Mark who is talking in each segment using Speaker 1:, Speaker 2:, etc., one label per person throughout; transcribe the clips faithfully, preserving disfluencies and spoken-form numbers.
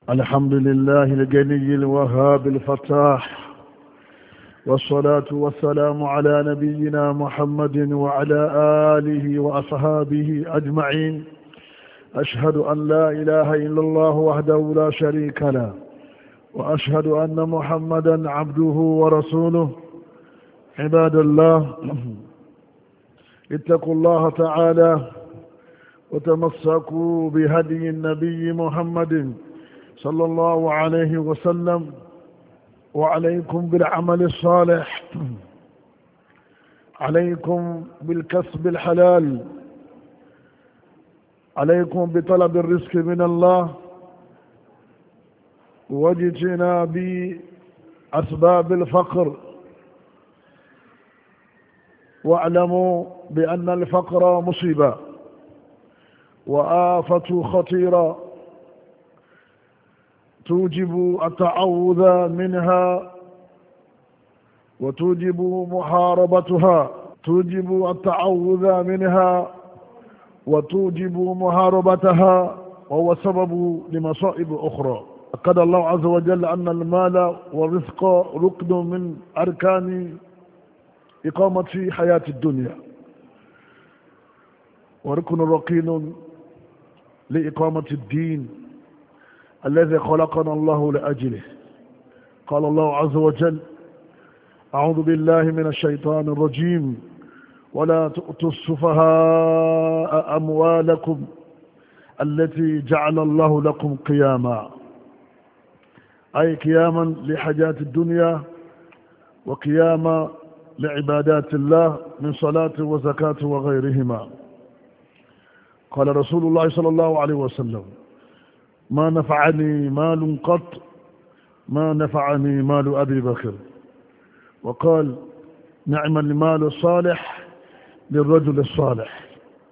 Speaker 1: الحمد لله الغني الوهاب الفتاح، والصلاة والسلام على نبينا محمد وعلى آله وأصحابه أجمعين. أشهد أن لا إله إلا الله وحده لا شريك له، وأشهد أن محمدا عبده ورسوله. عباد الله، اتقوا الله تعالى وتمسكوا بهدي النبي محمد صلى الله عليه وسلم، وعليكم بالعمل الصالح، عليكم بالكسب الحلال، عليكم بطلب الرزق من الله، واجتناب أسباب الفقر. واعلموا بأن الفقر مصيبة وآفة خطيرة توجب التعوذ منها وتوجب محاربتها توجب التعوذ منها وتوجب محاربتها، وهو سبب لمصائب أخرى. أكد الله عز وجل أن المال والرزق ركن من أركان إقامة حياة الدنيا، وركن ركين لإقامة الدين الذي خلقنا الله لأجله. قال الله عز وجل: أعوذ بالله من الشيطان الرجيم: ولا تؤتوا السفهاء أموالكم التي جعل الله لكم قياما، أي قياما لحاجات الدنيا وقياما لعبادات الله من صلاة وزكاة وغيرهما. قال رسول الله صلى الله عليه وسلم: ما نفعني مال قط ما نفعني مال أبي بكر. وقال: نعم المال الصالح للرجل الصالح.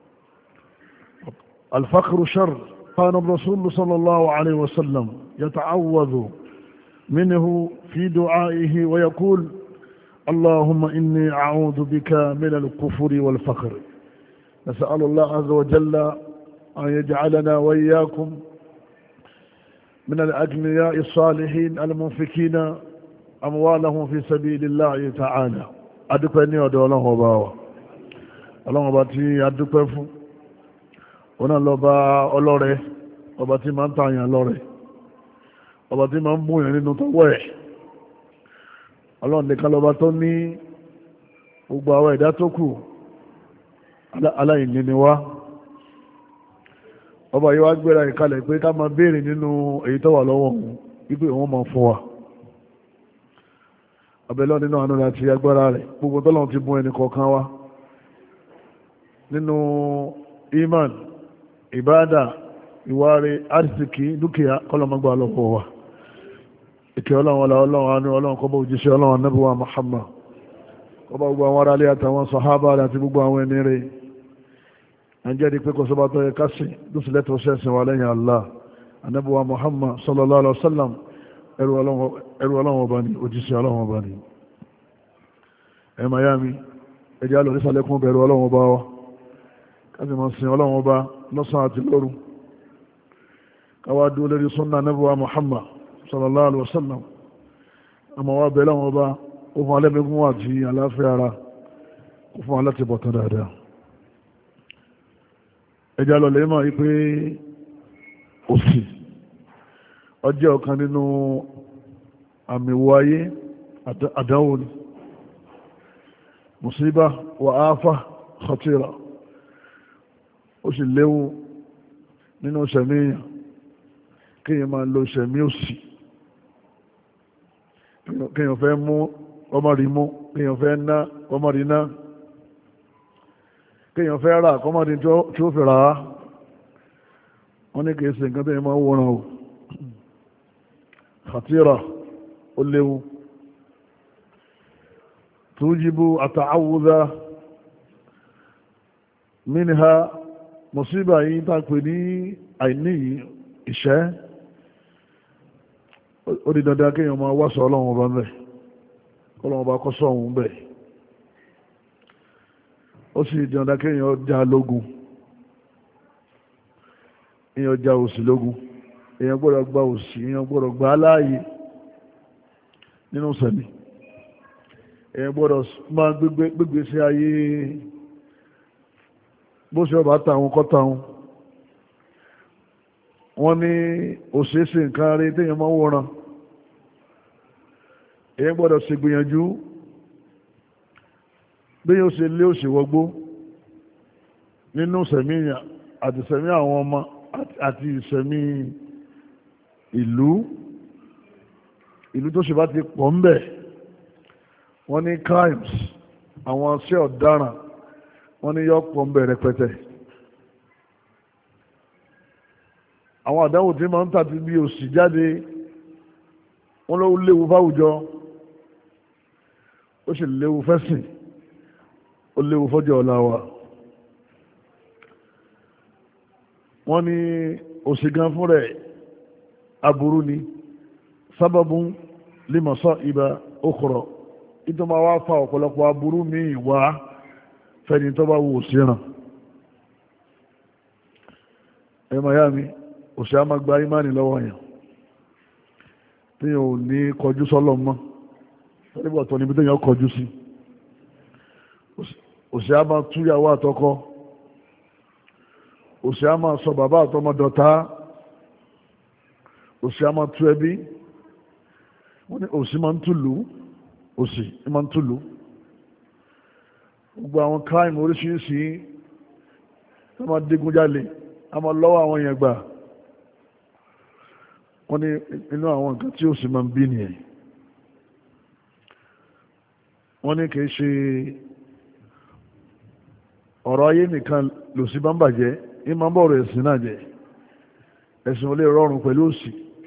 Speaker 1: الفقر شر. كان الرسول صلى الله عليه وسلم يتعوذ منه في دعائه ويقول: اللهم إني أعوذ بك من الكفر والفقر. نسأل الله عز وجل أن يجعلنا وإياكم من الأغنياء الصالحين المنفقين أموالهم في سبيل الله تعالى. adúpẹ́ ní ọ̀dọ̀ Ọlọ́run ọba wa, Ọlọ́run ọba tí adúpẹ́ fún ọ̀nà lọ́ba ọlọ́rẹ, ọba tí máa ń tààyàn lọ́rẹ, ọba tí máa ń bùn yẹn nínú tọwọ́ ẹ̀. Ọlọ́run nìkan lọ́ba tó ní gbogbo àwọn ẹ̀dá tó kù aláìní ni wá. Ọba yìí wá gbéra ìkalẹ̀ pé ká máa béèrè nínú èyí tó wà lọ́wọ́ òun wípé òun máa fún wa. Abẹ́lọ́ nínú àánú rẹ̀ àti agbára rẹ̀, gbogbo tọ́lọ́run ti bùn ẹnì kọ̀ọ̀kan wa nínú iman, ìbádà, ìwárí, àrísìkí, dúkìá, kọ́lọ́mọgbà lọ́pọ̀ wa. Ìkẹ́ Ọlọ́run ọlá Ọlọ́run àánú Ọlọ́run kó bá òjíṣẹ́ Ọlọ́run Ànábì wa Muhammad, kó bá gbogbo àwọn ará ilé àtàwọn sàhábà rẹ̀ àti gbogbo àwọn ẹni rẹ̀. Àjẹ́ di pé kò sọ́bà tó yẹ kásì lóṣìlẹ̀ tó ṣẹ̀sìn wà lẹ́yìn Allah. Ànábì wa Muhammad sallallahu alaihi wasallam ẹrú Ọlọ́run ọba ni, òjíṣẹ́ Ọlọ́run ọba ni. Ẹ Miami, ẹjẹ́ alọ́ nísàlẹ̀kùn bẹ̀rù Ọlọ́run ọba wa, káàkiri máa sin Ọlọ́run ọba lọ́sàn àti lóru, káwàá dúró lórí súnnà Ànábì wa Muhammad sallallahu alaihi wasallam. Àmọ́ wá bẹ̀rẹ̀ Ọlọ́run ọba ó fún alẹ́mẹ́gún àti àláfíà ara, ó fún aláti bọ̀tán dáadáa. Ẹjá lọ lè máa wípé òṣì ọjọ́ ọ̀kan nínú àmì wo ayé, àdánwò ni, mùsíbà wà áfà khatira. Ó sì léwu nínú ṣẹ̀mí èèyàn kéèyàn máa lo ṣẹ̀mí òṣì, kéèyàn fẹ́ mú ọmọ rí mú, kéèyàn fẹ́ ná ọmọ rí ná, kéèyàn fẹ́ rà kọ́mọ́dé tí ó fi rà á. Wọ́n ní kìí ṣe nǹkan tó yẹ máa wọ́n o. khatira, ó léwu. tujibu àtàwùdá minha, mùsíbà yìí tá pè ní àìní ìṣẹ́. Ó di dandan kéèyàn máa wá sọ Ọlọ́run ọba ń bẹ̀, Ọlọ́run ọba kọ́ sọ òun bẹ̀. ó sì di ọ̀dá kéèyàn já lógun, èèyàn já òsì lógun, èèyàn gbọ́dọ̀ gba òsì èèyàn gbọ́dọ̀ gba aláàyè nínú sẹ̀mí èèyàn gbọ́dọ̀ máa gbégbé sí ayé bó ṣe ọba táwọn kọ́ táwọn wọ́n ní òṣèṣe nǹkan rí téèyàn máa ń wòran èèyàn gbọ́dọ̀ ṣe gbìyànjú bí yóò ṣe lé òṣèwọ́gbó nínú sẹ̀mí àti sẹ̀mí àwọn ọmọ àti ìsẹ̀mí ìlú ìlú tó ṣe bá ti pọ̀ ń bẹ̀ wọ́n ní crimes àwọn ṣé ọ̀daràn wọ́n ní yọ pọ̀ ń bẹ̀ rẹpẹtẹ àwọn àdánwò tí máa ń tàbí bí òṣì jáde wọ́n ló léwu fáwùjọ ó sì léwu fẹ́sìn ó léwu fọ́jọ́ ọ̀la wa wọ́n ní òṣì gan fún rẹ̀ aburú ni sábàbùn límọ̀sọ́ ibà okòrò nítorí máa wá fa ọ̀pọ̀lọpọ̀ aburú míì wá fẹ́ni tó bá wù òṣì ràn ẹ máa mi òṣì á máa gba ìmánì lọ́wọ́ yẹn tí yóò ní kọjú sọ́lọ́ mọ́ nígbà tó níbi tó yẹn kọjú sí òṣì á máa túyàwó àtọkọ òṣì á máa sọ bàbá àtọmọdọ̀ta òṣì á máa tú ẹbí wọ́n ní òṣì máa ń túlù òṣì máa ń túlù gbogbo àwọn crime oríṣiríṣi wọ́n máa digunjalè a máa lọ́wọ́ àwọn èèyàn gbà wọ́n ní inú àwọn nǹkan tí òṣì máa ń bí nìyẹn wọ́n ní kìí ṣe ọ̀rọ̀ ayé nìkan lòṣì bá ń bàjẹ́ ní máa ń bọ̀rọ̀ ẹ̀sìn náà jẹ́ ẹ̀sìn ò lè rọrùn pẹ̀lú òṣì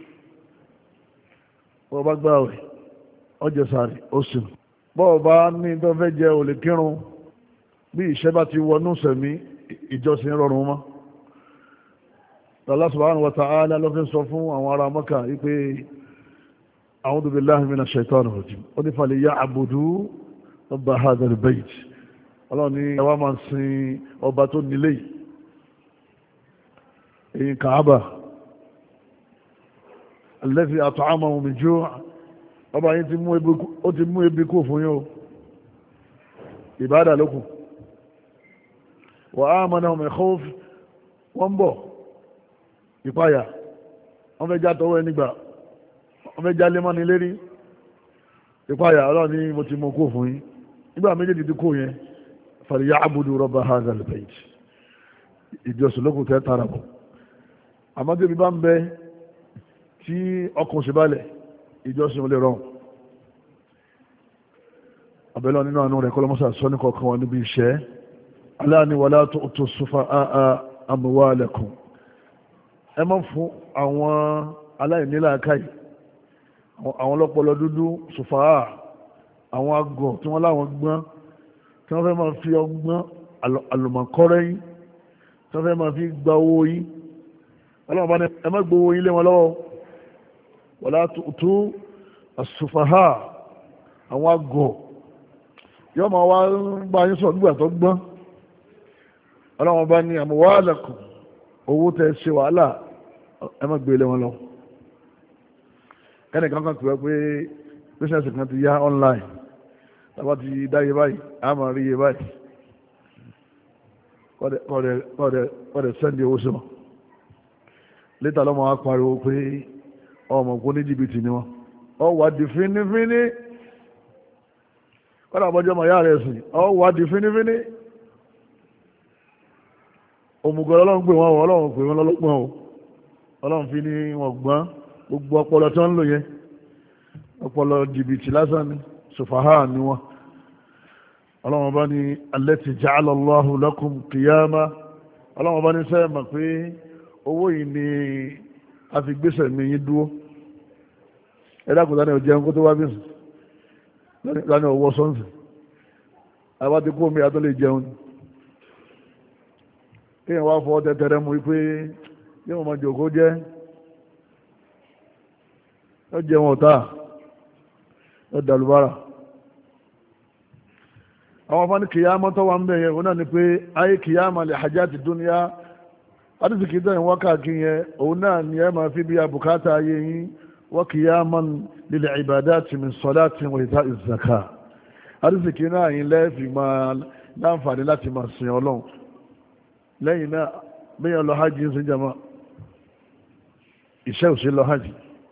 Speaker 1: bọ́ọ̀ bá gbá ọ̀rẹ́ ọjọ́ sàárì òṣì bọ́ọ̀ bá ní tó fẹ́ jẹ ò lè kírun bí ìṣẹ́ bá ti wọnú sẹ̀mí ìjọsìn rọrùn mọ́ Allah subhanahu wa ta'ala ló fi sọ fún àwọn ará Mọ́kà wípé a'udhu billahi minash shaitani rajim ó ní falya'budu rabba hadha al-bayt ọlọ́run ní ẹwà máa ń sin ọba tó nílé yìí èyí Kàábà alladhi at'amahum min ju' ọba yìí ti mú ebi kó fún yín o ìbádà lókun wa amanahum min khawf wọ́n bọ̀ ìpáyà wọ́n fẹ́ já tọwọ́ ẹni gbà wọ́n fẹ́ já lémọ́ni lérí ìpáyà ọlọ́run ní mo ti mú kó fún yín nígbà méjèèjì ti kó yẹn falya'budu rabba hadha al-bayt ìjọsìn lókun tẹ́ tara bọ̀ àmọ́ tí ibi bá ń bẹ tí ọkùn sí balẹ̀ ìjọsìn ò lè rọrùn abẹ́lọ́ nínú àánú rẹ̀ kọ́lọ́mọ́sà sọ ní kọ̀ọ̀kan wọn níbi iṣẹ́ aláàní wala tu'tu sufaha'a amwalakum ẹ má fún àwọn aláìníláàkáì àwọn ọlọ́pọlọ dúdú sufaha àwọn agọ̀ tí wọ́n láwọn gbọ́n tí wọ́n fẹ́ máa fi ọgbọ́n àlùmọ̀kọ́rẹ́ yín tí wọ́n fẹ́ máa fi gba owó yín ọlọ́run bá ní ẹ má gbowó yín lé wọn lọ́wọ́ wala tu'tu as-sufaha àwọn agọ̀ yọ́ máa wá ń bá yín sọ nígbà tó gbọ́n ọlọ́run bá ní amwalakum owó tẹ́ ṣe wàhálà ẹ má gbé lé wọn lọ ẹnì kan kan pè é pé bísíǹsì kan ti yá online tàbá ti dáyé báyìí a máa rí iye báyìí kọ́dẹ̀ sẹ́ndì owó sí wọn létà lọ́mọ wa pariwo pé ọmọ kò ní jìbìtì ni wọn ọ wà di fínífíní kọ́dà àbọ̀jọ́ ọmọ ìyá rẹ̀ sìn ọ wà di fínífíní òmùgọ̀ ọlọ́run pè wọ́n ọlọ́run pè wọ́n lọ́lọ́gbọ́n o ọlọ́run fi ní wọn gbọ́n gbogbo ọpọlọ tí wọ́n ń lò yẹn ọpọlọ jìbìtì lásán ni sùfàhà ni wọn ọlọ́run bá ní allati ja'ala Allahu lakum qiyama ọlọ́run bá ní sẹ́yìn mọ̀ pé owó yìí ni a fi gbéṣẹ̀ mi yín dúró ẹ̀dá kò dáná ọjọ́ ẹ̀kọ́ tó wá bí sùn lánàá ọwọ́ sọ́ǹsì àwa ti kó omi àtọ́ lè jẹun kéèyàn wá fọ́ tẹ́tẹ́rẹ́ mu pé yóò máa jòkó jẹ́ yóò jẹun ọ̀tá yóò dàlúbárà àwọn afáàní kìyàmọ́ tó wà ń bẹ̀yẹ wọn náà ni pé ayé kìyàmọ́ lè hajjati dúníyà arísìkí tẹ̀ ń wákàkí yẹn òun náà ni ẹ máa fi bí abùkátà ayé yín wa qiyaman lil ibadati min salatin wa ita'iz zakah arísìkí náà yín lẹ́ẹ̀fì máa láǹfààní láti máa sìn ọlọ́run lẹ́yìn náà bẹ́yàn lọ hajj ń sin jama iṣẹ́ òṣèlú lọ hajj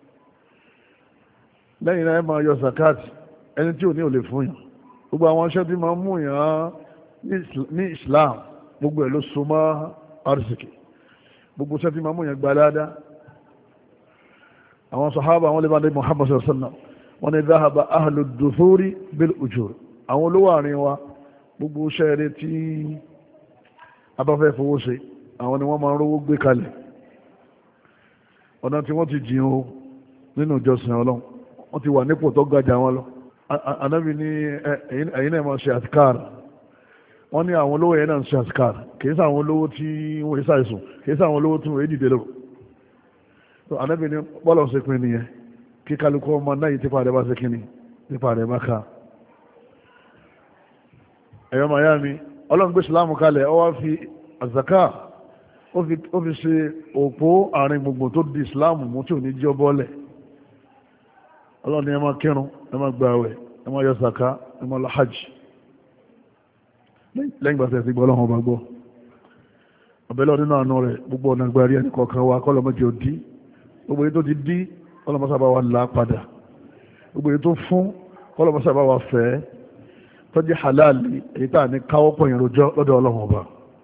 Speaker 1: lẹ́yìn náà ẹ máa yọ zakat ẹni tí ò ní ò lè fún yàn gbogbo àwọn iṣẹ́ tí máa mú yàn ní Islam gbogbo ẹ̀ ló so mọ́ arísìkí gbogbo iṣẹ́ tí máa mú yàn gbalada àwọn sahaba àwọn lébàdé Muhammad sallallahu alaihi wasallam wọ́n ní dhahaba ahlu duthuri bil ujur àwọn olówó àárín wa gbogbo iṣẹ́ rẹ̀ tí a bá fẹ́ fowó ṣe àwọn ni wọ́n máa ń rówó gbé kalẹ̀ ọ̀nà tí wọ́n ti jìn o nínú ìjọsìn ọlọ́run wọ́n ti wà nípò tó gajà wọn lọ anábì ní ẹ̀yin náà máa ṣe àtikáàrà wọ́n ní àwọn olówó yẹn náà ń ṣe àtikáàrà kìí sáwọn olówó tí wọ́n yẹ ṣàìsùn kìí sáwọn olówó tí wọ́n yẹ dìde lọ anábì ní bọ́ọ̀lù ṣe pin nìyẹn kí kálukú ọmọ náà yìí tipa rẹ̀ bá ṣe kíni tipa rẹ̀ bá ká ẹ̀yọ́ mayami ọlọ́run gbé ìsìláàmù kalẹ̀ ó wá fi àzàká ó fi ṣe òpó àárín gbogbo tó di ìsìláàmù mú tí ò ní jẹ́ bọ́ọ̀lẹ̀ ọlọ́run ni ẹ máa kírun ẹ máa gbààwẹ̀ ẹ máa yọ sàká ẹ máa lọ hajj lẹ́yìn gbàtẹ́ ti gbọ́ ọlọ́run ọba gbọ́ ọ̀bẹ̀lọ́ nínú àánú rẹ̀ gbogbo ọ̀nà gbàrí ẹnì kọ̀ọ̀kan wa kọ́lọ̀ mọ́jọ dí gbogbo èyí tó ti dí kọ́lọ̀ mọ́sàbá wa là padà gbogbo èyí tó fún kọ́lọ̀ mọ́sàbá wa fẹ́ tó jẹ́ halali èyí tá à ní káwọ́ pọ̀ yẹn rojọ́ lọ́dọ̀ ọlọ́run ọba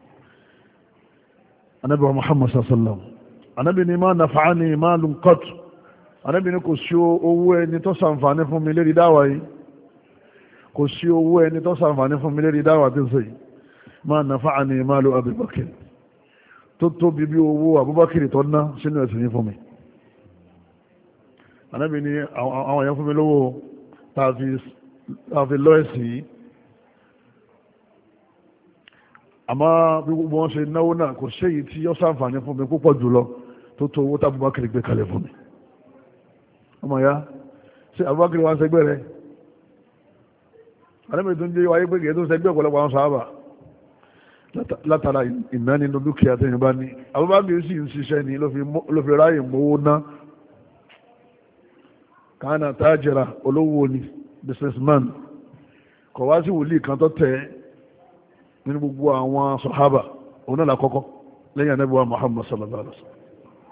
Speaker 1: anabi wa Muhammad sallam anabi ni ma nafa'ani malun qat anabi ni kò sí owó ẹni tó ṣàǹfààní fún mi lérí dáwà yìí kò sí owó ẹni tó ṣàǹfààní fún mi lérí dáwà tí ń sèyí ma nafa'ani malu Abubakar tó tóbi bí owó Abubakar tó ná sínú ẹ̀sìn yìí fún mi anabi ni àwọn èèyàn fún mi lówó tààfi lọ ẹ̀sìn yìí àmọ́ bí gbogbo wọn ṣe náwó náà kò séyìí tí yọ́ ṣàǹfààní fún mi púpọ̀ jùlọ tó tó owó tábùbákiri gbé kalẹ̀ fún mi ọmọ ya ṣe Abubakar wa ń sẹgbẹ́ rẹ̀ alẹ́mìí tó ń jẹ́ wáyé pé kìí tó ń sẹgbẹ́ ọ̀pọ̀lọpọ̀ àwọn sàábà látara ìná nínú dúkìá tó yìnbá ní Abubakar sì ń ṣiṣẹ́ ni ló fi ráyè mówó ná kánà tájìrà olówó ni businessman kọ̀ wá sí wòlíì kan tó tẹ̀ nínú gbogbo àwọn sàhábà òun náà lákọ́kọ́ lẹ́yìn Ànábì wa Muhammad sallallahu alaihi wasallam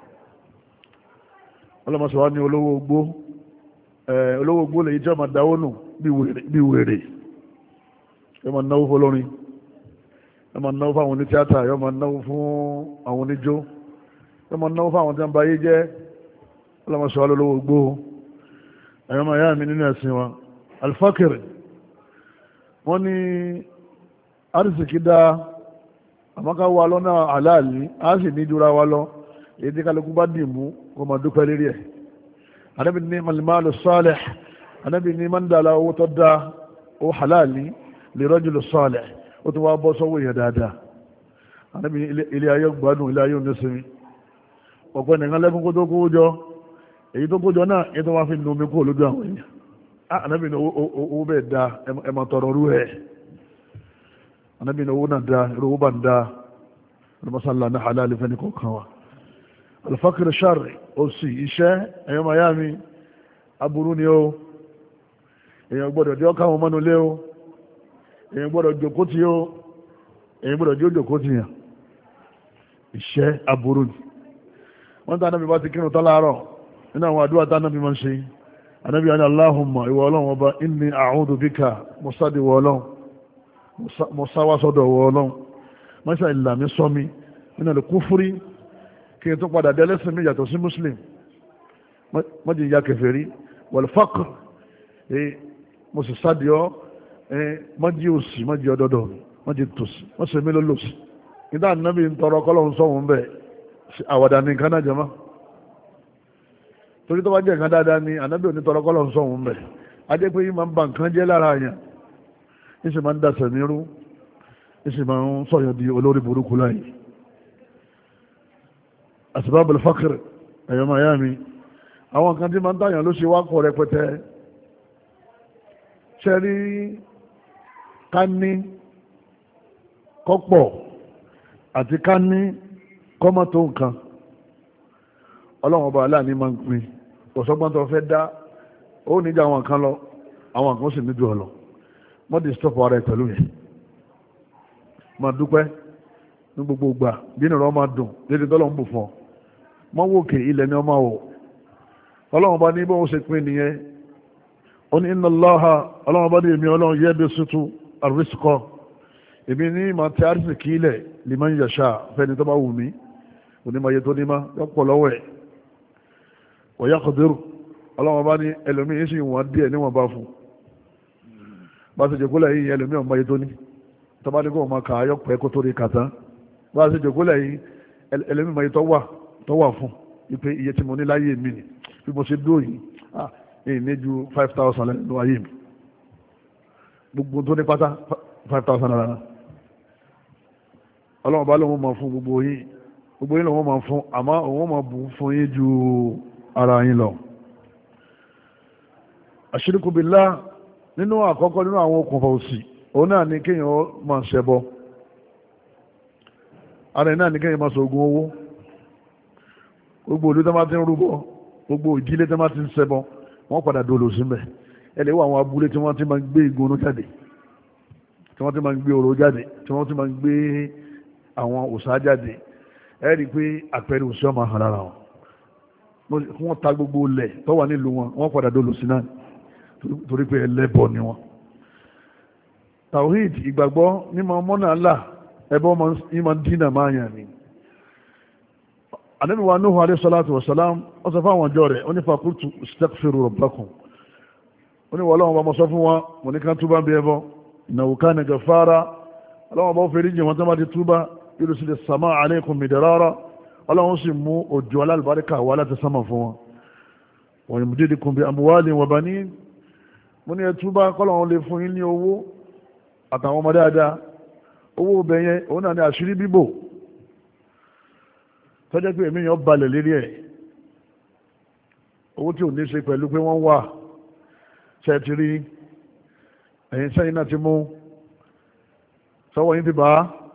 Speaker 1: ọlọ́mọsọ̀wá ní olówó ogbó olówó ogbó lè jẹ́ ọmọ dáwó nù bí wèrè yọ ma náwó fọlọ́rin yọ ma náwó fáwọn onítíátà yọ ma náwó fún àwọn oníjó yọ ma náwó fáwọn tí wọ́n bá yé jẹ́ ọlọ́mọsọ̀wá lólówó ogbó ẹ̀yọ́ ma yá mi nínú ẹ̀sìn wa alfakiri wọ́n ní arísìkí dá àmọ́ká wa lọ́nà àláàlì á sì ní jura wa lọ èyí tí kálukú bá dì mú kó máa dúpẹ́ lérí ẹ̀ anábì ní malimalu salih anábì ní mandala owó tó dá owó halali li rajulu salih ó ti wá bọ́ sọ́wọ́ èèyàn dáadáa anábì ní ilé ayé gbádùn ilé ayé onísìnmi ọ̀pọ̀ nìkan lẹ́kún kó tó kó jọ èyí tó kó jọ náà èyí tó wá fi nu omi kó lójú àwọn èèyàn anábì ní owó bẹ́ẹ̀ dá ẹ máa tọrọ rú ẹ̀ anábì ní owó náà dá irú owó bá ń dá ọlọ́mọsálà ní halali fẹ́ni kọ̀ọ̀kan wa alfakir shari ó sì iṣẹ́ ẹ̀yọ́ miami aburú ni ó èyàn gbọ́dọ̀ jẹ́ ọkà wọn mọ́nu lé ó èyàn gbọ́dọ̀ jòkó tí ó èyàn gbọ́dọ̀ jẹ́ òjòkó tí yàn iṣẹ́ aburú ni wọ́n tán náà bí bá ti kírun tán láàárọ̀ nínú àwọn àdúrà tán náà bí máa ń ṣe anábì àni Allahumma ìwọ ọlọ́run ọba inni a'udhu bika mọ́sádì wọ ọlọ́run mọ́sáwásọ́dọ̀ wọ ọlọ́run mọ́sá ìlàmí sọ́mi nínú al-kufri kí n tó padà dé ẹlẹ́sìn mi yàtọ̀ sí muslim mọ́jì ìyá kèfèrí wal-faqr mo sì sádìọ́ mọ́jì òsì mọ́jì ọdọọdọ mọ́jì tòsí wọ́n sì mí ló lòsì nígbà nábì ń tọrọ kọ́lọ́hún sọ̀hún bẹ́ẹ̀ àwàdà ní nǹkan náà jẹ́ mọ́ torí tó bá jẹ́ nǹkan dáadáa ni ànábì ò ní tọrọ kọ́lọ́hún sọ̀hún bẹ́ẹ̀ adé pé yìí máa ń ba nǹkan jẹ́ lára àyàn yìí sì máa ń dasẹ̀ nírú yìí sì máa ń sọ̀yọ̀ di olórí burúkú láyé asbab al-faqr ẹ̀yọ́ miami àwọn kan tí ma ń tàyàn ló ṣe wá kọ̀ rẹpẹtẹ ṣẹ́rí ká ní kọ́pọ̀ àti ká ní kọ́mọ́ tó nǹkan ọlọ́run ọba aláàní máa ń pin ọ̀sọ́gbọ́n tó fẹ́ dá ó níjà àwọn kan lọ àwọn kan sì níjú ọ lọ mọ́ di stop ara ẹ̀ pẹ̀lú yẹn máa dúpẹ́ ní gbogbo ìgbà bí nìrọ̀ máa dùn lédè tọ́lọ́ ń bù fún ọ mọ́ wòkè ilẹ̀ ni ọ máa wò ọlọ́run bá ní bó ṣe pin nìyẹn ó ní inna Allaha ọlọ́run bá ní èmi ọlọ́run yẹ́ bí sútú àrísìkọ́ èmi ní màá tẹ àrísìkí ilẹ̀ liman yasha fẹ́ni tó bá wù mí onímọ̀ye tó nímá yọ́pọ̀ lọ́wọ́ ẹ̀ wa yaqdiru ọlọ́run bá ní ẹlòmíín sì wọ́n díẹ̀ níwọ̀n bá fún bá ṣe jòkólẹ̀ yìí ẹlòmíín ọmọye tó ní tó bá ní kó máa kà á yọpẹ́ kó tó rí kàtá bá ṣe jòkólẹ̀ yìí ẹlòmíín ọmọye tó wà tó wà fún ipe iye tí mo ní láyé mi ni bí mo ṣe dúró yìí ah èyí ní ju five thousand lẹ́nu ayé mi gbogbo tó ní pátá five thousand naira ọlọ́run bá lóun máa fún gbogbo yìí gbogbo yìí lòun máa fún àmọ́ òun máa bù fún yín ju ara yín lọ. àṣírìkù billah nínú àkọ́kọ́ nínú àwọn okùnfà òsì òun náà ní kéèyàn máa ṣẹbọ ara yìí náà ní kéèyàn máa ṣògùn owó gbogbo olú tó máa ti ń rúbọ gbogbo ìdílé tó máa ti ń ṣẹbọ wọ́n padà dolo síbẹ̀ ẹ lè wọ àwọn abúlé tí wọ́n ti máa ń gbé igunú jáde tí wọ́n ti máa ń gbé oró jáde tí wọ́n ti máa ń gbé àwọn òòṣà jáde ẹ rí i pé àpẹẹrẹ òòṣà máa hàn lára wọn wọ́n ta gbogbo ilẹ̀ tó wà nílùú wọn wọ́n padà dolo sí náà torí pé ẹlẹ́bọ ni wọn. tawhid ìgbàgbọ́ ní máa mọ́nà ńlá ẹbọ ní máa ń dínà máa yàn ni. ànábì wa Nuhu alayhi salatu wa salam ó sọ fáwọn ọjọ́ rẹ̀ ó ní fakultu istaghfiru rabbakum ó ní wọ́n lọ́wọ́ bá mọ́ sọ fún wọn mo ní ká túbá bí ẹbọ innahu kana ghaffara ọlọ́wọ́ bá ó fèrè jì wọn tó bá ti túbá yursilu as-samaa alaykum midrara ọlọ́wọ́ sì mú òjò alálùbáríkà wá láti sánmà fún wọn wa yumdidukum bi amwalin wa banin mo ní ẹtúbá kọ́lọ́wọ́ lè fún yín ní owó àtàwọn ọmọ dáadáa owó bẹ̀yẹ òun náà ní àṣírí bíbò tọ́jẹ́ pé èmi yàn balẹ̀ lérí ẹ̀ owó tí ò ní ṣe pẹ̀lú pé wọ́n wà ṣe ti rí ẹ̀yìn sẹ́yìn náà ti mú sọ́wọ́ yín ti bá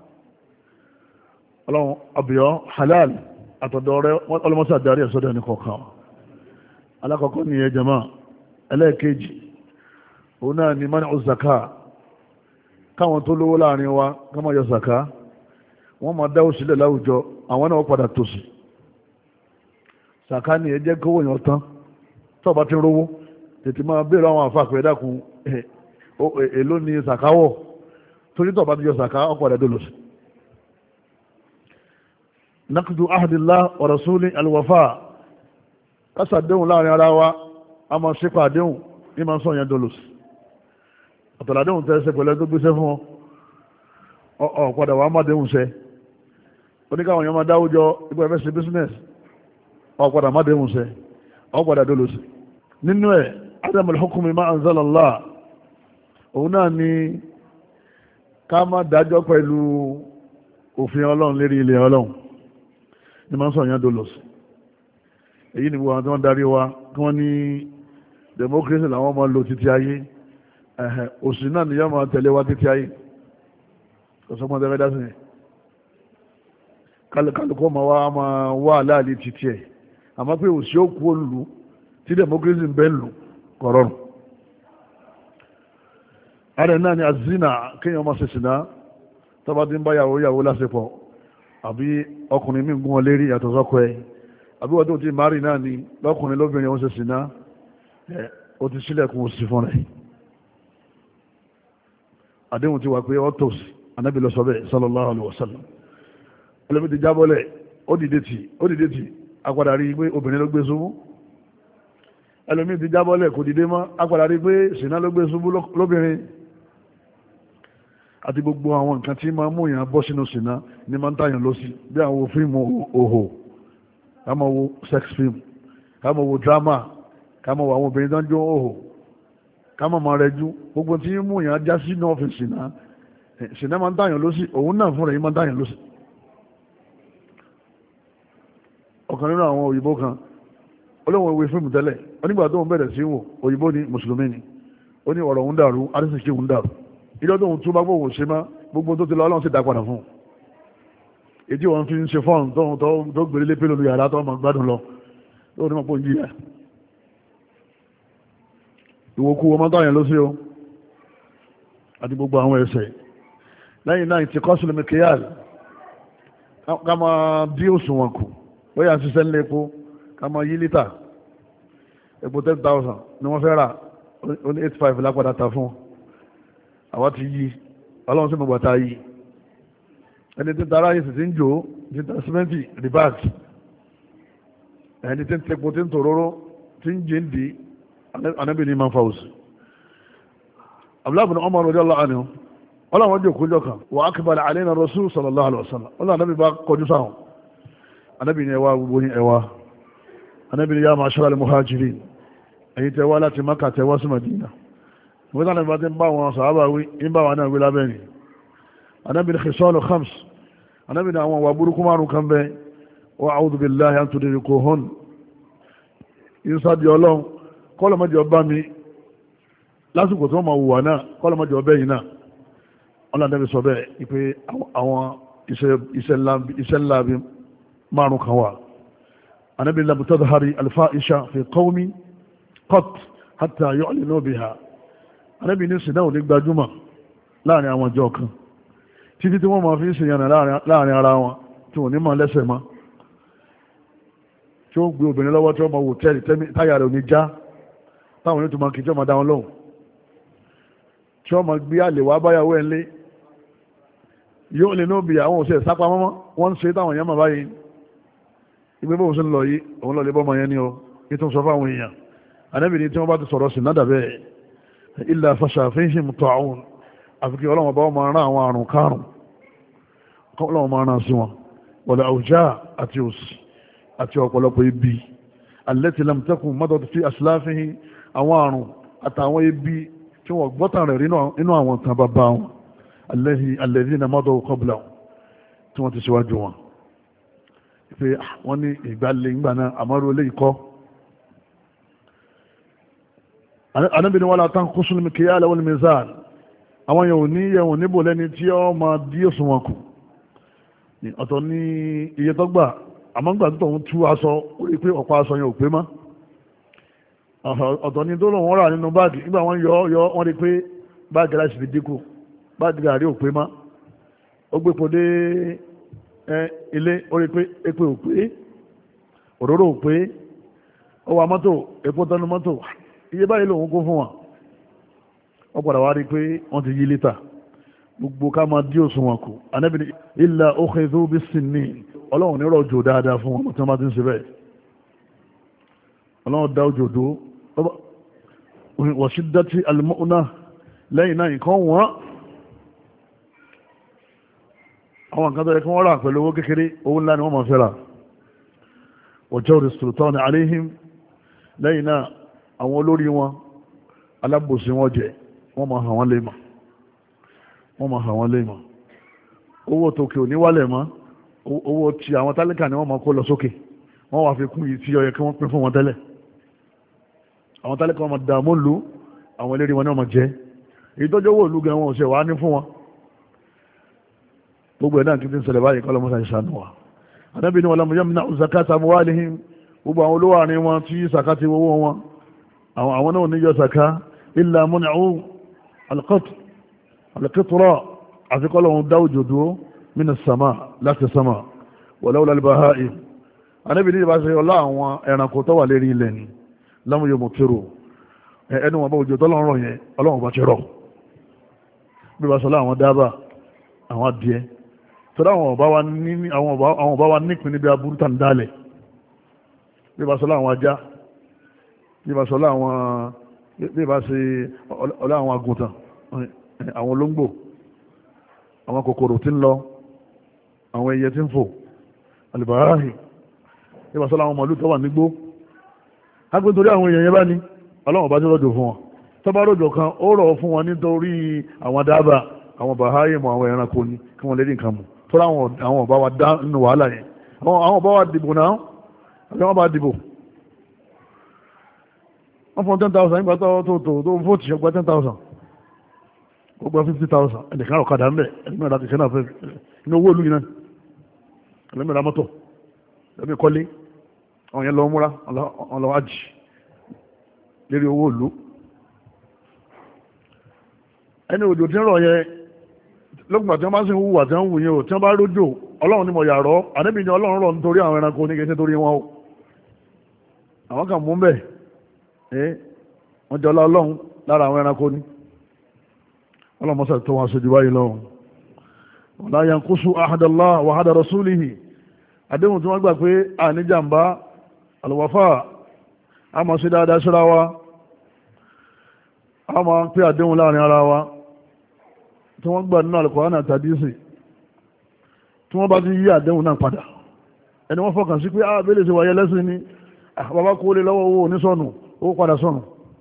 Speaker 1: ọlọ́run abiyọ́ halal àtọ̀dọ̀ rẹ ọlọ́mọsá darí ẹ̀sọ́dọ̀ ẹni kọ̀ọ̀kan alákọ̀ọ́kọ́ ni ẹ jama ẹlẹ́ẹ̀kejì òun náà ni mani ọ̀zàká káwọn tó lówó láàrin wa káwọn yọ zàká wọ́n máa dáwó sílẹ̀ láwùjọ àwọn náà padà tòsí zàká ni ẹ jẹ́ kówó yàn tán tó bá ti rówó tètè máa béèrè àwọn àfàkùn ẹ̀dàkùn èló ni zàká wọ̀ torí tó bá ti yọ zàká ó padà dòlòsì. nakudu ahadillah wa rasuli alwafa kásà déhùn láàrin ara wa a máa ṣe pàdéhùn ní máa ń sọ yẹn dòlòsì àtọ̀ládéhùn tẹ́ ṣe pẹ̀lẹ́ tó gbéṣẹ́ fún ọ ọ padà wà á má déhùn ṣe oníkàwọn èèyàn máa dáwùjọ ipò ẹ̀fẹ́ ṣe business ọ padà má déhùn ṣe ọ padà dolo sí. nínú ẹ̀ adamul hukmi ma anzalallah òun náà ni ká má dájọ́ pẹ̀lú òfin ọlọ́run lérí ilẹ̀ ọlọ́run ní máa ń sọ yẹn dolo sí. èyí ni gbogbo àwọn tí wọ́n darí wa kí wọ́n ní democracy làwọn máa lò títí ayé òsì náà ni yọ́ máa tẹ̀lé wá títí ayé ọ̀sọ́gbọ́n tẹ́fẹ́ dá sí ẹ̀ kálùkọ́ ma wá máa wá aláàlì títí ẹ̀ àmọ́ pé òsì ó kú olù tí democracy ń bẹ́ lù kọ̀rọ̀rùn ààrẹ náà ni azina kéèyàn máa ṣe sìná tọ́ba tí ń bá yàwó yàwó lásìpọ̀ àbí ọkùnrin mí gún ọ lérí yàtọ̀ sọ́kọ ẹ̀ àbí wọ́n tó ti márì náà ni lọ́kùnrin lóbìnrin ó ṣe sìná ó ti sílẹ̀kùn òsì fún rẹ̀ àdéhùn ti wà pé ọ́tọ̀s anábì lọ sọ bẹ́ẹ̀ sallallahu alaihi wasallam ẹlẹ́mi ti jábọ́lẹ̀ ó dìde tì ó dìde tì apadà rí i pé obìnrin ló gbé ṣubú ẹlẹ́mi ti jábọ́lẹ̀ kò dìde mọ́ apadà rí i pé ṣìnà ló gbé ṣubú lóbìnrin àti gbogbo àwọn nǹkan tí máa mú yàn bọ́ sínú ṣìnà ní máa ń tàyàn lọ sí bí àwọn fíìmù òhò ká máa wo sex film ká máa wo drama ká máa wo àwọn obìnrin tó ń jó òhò kámọ̀ máa rẹ jú gbogbo tí mú yàn já sí náà fi ṣìnà ṣìnà máa ń dáyàn lọ́sí òun náà fúnra yìí máa ń dáyàn lọ́sí. ọ̀kan nínú àwọn òyìnbó kan olóhùn ìwé fíìmù tẹ́lẹ̀ onígbà tó ń bẹ̀rẹ̀ sí wò òyìnbó ni mùsùlùmí ni ó ní ọ̀rọ̀ òun dàrú arísìkí òun dàrú ilé tó ń tún bá gbòòwò ṣe má gbogbo tó ti lọ ọlọ́run sì dá padà fún un èdè wọn fi ń ṣe fọ́ọ̀n tó gbèrè lé pélò yàrá tó ọmọ gbádùn lọ tó ní mọ̀pọ̀ ìjìyà ìwòkú ọmọ tó àyàn ló sí o àti gbogbo àwọn ẹ̀ṣẹ̀ lẹ́yìn náà ti kọ́ sílùmí kíyàl ká máa dí òṣùwọ̀n kù bóyá ṣiṣẹ́ nílé epo ká máa yí lítà epo ten thousand ni wọ́n fẹ́ rà ó ní eight five lápadà ta fún àwa ti yí ọlọ́run sí mọ̀gbà tá yí ẹni tí ń tara yìí sì ti ń jò tí ń ta símẹ́ǹtì rìbáàt ẹni tí ń tepo tí ń tòróró tí ń jẹ́ ń di anábì ní manfa òsì abúlábùn ọmọ rẹ̀ ọlọ́ àníhùn ọlọ́run jẹ́ òkújọ́ kan wà ákìbalẹ̀ àlẹ́nà rasul sallallahu alaihi wasallam ọlọ́run anábì bá kọjú sáwọn anábì ní ẹwà gbogbo ní ẹwà anábì ní yá ma'ashara al-muhajirin èyí tẹwà láti Mákà tẹwà sí Madina wọ́n tánà bá ti ń bá wọn sàábà wí ń bá wọn náà wí lábẹ́ni anábì ní khisalu khams anábì ní àwọn wà burúkú márùn kan bẹ wa a'udhu billahi an tudrikuhun ìsádi ọlọ́run kọ́lọ̀mọ́jọ bá mi lásìkò tó ma wùwà náà kọ́lọ̀mọ́jọ bẹ́ yìí náà ọlọ́dẹ́bí sọ bẹ́ẹ̀ ipé àwọn iṣẹ́ ńlá bí márùn kan wà anábì lam tadhhari al-fāhisha fi qawmin qat hatta yu'linu biha anábì ní sinẹ́ òní gbajúmọ̀ láàrin àwọn ọjọ́ kan títí tí wọ́n ma fi ń sèyànà láàrin ara wọn tí wọ́n ní mọ̀ lẹ́sẹ̀ mọ́ tí ó gbé obìnrin lọ́wọ́ tí wọ́n ma wò tẹ́lì táyà rẹ̀ ò ní já táwọn onítùmọ̀ kìí tí wọ́n ma dá wọn lóhùn tí wọ́n ma gbé àlè wá báyàwó ẹ̀ lé yóò lè nóbi àwọn òṣèlú sápá mọ́mọ́ wọ́n ń ṣe táwọn èèyàn mà báyìí ìgbé bóun sí ń lọ yìí òun lọ lè bọ́ ọmọ yẹn ní o ní tó ń sọ fáwọn èèyàn ànábì ní tí wọ́n bá ti sọ̀rọ̀ sí nádà bẹ́ẹ̀ illa fasha fihim ta'un àfikí ọlọ́wọ́n bá wọn máa rán àwọn àrùn kárùn ọlọ́wọ́n máa rán sí wọn wala awja àti òsì àti ọ̀pọ̀lọpọ̀ ibi allati lam takun madat fi aslafihi àwọn àrùn àtàwọn ibi tí wọ́n gbọ́tàn rẹ̀ nínú àwọn tàn bàbá wọn alladhina madaw qabla tí wọ́n ti ṣíwájú wọn pé wọ́n ní ìgbàlẹ̀ ìgbà náà àmọ́rú olè ikọ́ anábìnrin wala tanqusul mikyala wal mizan àwọn yẹ̀wò ní yẹ̀wò níbò lẹ́ni tí ó máa dí òṣùwọ̀n kù ọ̀tọ̀ ní iye tó gbà àmọ́ gbà tó tọ̀hún tú aṣọ orí pé ọ̀pá aṣọ yẹn ò pé mọ́ ọ̀tọ̀ ní tó lòun rà nínú báàgì nígbà wọ́n yọ yọ wọ́n rí pé báàgì láti fi dínkù báàgì gàrí ò pé mọ́ ó gbé po dé ilé ó rí pé epo ò pé òróró ò pé ó wa mọ́tò epo tọ́nu mọ́tò iye báyìí lòun kó fún wọn ó padà wá rí pé wọ́n ti yí lítà gbogbo ká máa dí òṣùwọ̀n kù anábìnrin illa ukhidhu bis-sinnin ọlọ́run ní rọ̀jò dáadáa fún wọn tí wọ́n bá ti ń ṣe bẹ́ẹ̀ ọlọ́run dá òjò dó wa shiddati al-mu'na lẹ́yìn náà nǹkan wọ́n àwọn nǹkan tó yẹ kí wọ́n rà pẹ̀lú owó kékeré owó ńlá ni wọ́n máa fẹ́ rà wa jawri sultani alayhim lẹ́yìn náà àwọn olórí wọn alábòsí wọn jẹ wọ́n máa hàn wọ́n lé mọ̀ wọ́n máa hàn wọ́n lé mọ̀ owó tòkè ò ní wálẹ̀ mọ́ owó tí àwọn tálíkà ni wọ́n máa kó lọ sókè wọ́n wá fi kún yìí tí ó yẹ kí wọ́n pín fún wọn tẹ́lẹ̀ àwọn tálíkà wọn máa dààmú lù àwọn eléré wọn ni wọ́n máa jẹ́ èyí tọ́jú owó ìlú gan wọn ò ṣe wá ní fún wọn gbogbo ẹ̀ náà kí n ti ń ṣẹlẹ̀ báyìí kọ́ lọ́mọ́sá ìṣàánú wa anábì ni wọn lọ́mọ yẹ́m náà zakata amwalihim gbogbo àwọn olówó àárín wọn tí zakati owó wọn àwọn náà ní yọ zaka illa mun'u alqat alqitra àfikọ́ lọ́wọ́n dá òjò dúró mina sama láti sama wàláwùlá albahai anábì ní ìbá ṣe ọlá àwọn ẹranko tó wà lérí ilẹ̀ ni lámú yóò mọ̀ tẹ́rọ ẹnu wọn bá òjò tọ́lọ́rọ̀ yẹn ọlọ́run bá ti rọ̀ bí bá sọlá àwọn dábà àwọn adìẹ tó dáwọn ọba wa nípìn níbi aburú tàn dálẹ̀ bí bá sọlá àwọn ajá bí bá sọlá àwọn bí bá ṣe ọlá àwọn àgùntàn àwọn olóńgbò àwọn kòkòrò tí ń lọ àwọn ẹyẹ tí ń fò alìbàráhì nígbà sọ́lá àwọn màlúù tó wà nígbó agbé torí àwọn èèyàn yẹn bá ní ọlọ́run bá tí rọ̀jò fún wọn tó bá rọ̀jò kan ó rọ̀ fún wọn nítorí àwọn dábà àwọn bàháyè mọ àwọn ẹranko ni kí wọ́n lè rí nǹkan mú tó láwọn àwọn ọba wa dá nínú wàhálà yẹn àwọn ọba wa dìbò náà àbí wọ́n bá dìbò wọ́n fún ten thousand nígbà tó tó tó tó fóòtì ṣọgbà ten thousand ó gba fifty thousand ẹnìkan ọ̀kadà ń bẹ̀ ẹnìkan láti ṣe náà fẹ́ inú owó ìlú yìí náà ẹlẹ́mìí ra mọ́tò ẹlẹ́mìí kọ́lé àwọn yẹn lọ múra ọlọ àjì lérí owó ìlú. ẹni òjò tí ń rọ̀ yẹn lọ́gbà tí wọ́n bá sì ń hùwà tí wọ́n ń wù yẹn o tí wọ́n bá rójò ọlọ́run ni mo yà rọ́ ànábì ni ọlọ́run rọ̀ nítorí àwọn ẹranko ní kẹsẹ́ torí wọn o àwọn kan mú bẹ́ẹ̀ ẹ́ wọ́n jọ ọlá ọlọ́run lára àwọn ẹranko ní ọlọ́run mọ́sà tó wọn aṣojú báyìí lọ́run wala yanqusu ahadallah wa ahada rasulihi àdéhùn tí wọ́n gbà pé àníjàmbá alwafa a máa ṣe dáadáa síra wa a máa pé àdéhùn láàrin ara wa tí wọ́n gbà nínú Al-Qur'an àti hadisi tí wọ́n bá ti yí àdéhùn náà padà ẹni wọ́n fọkàn sí pé a bẹ́lẹ̀ sí wáyé lẹ́sìn ni bàbá kó lè lọ́wọ́ owó onísọ̀nù owó padà sọ̀nù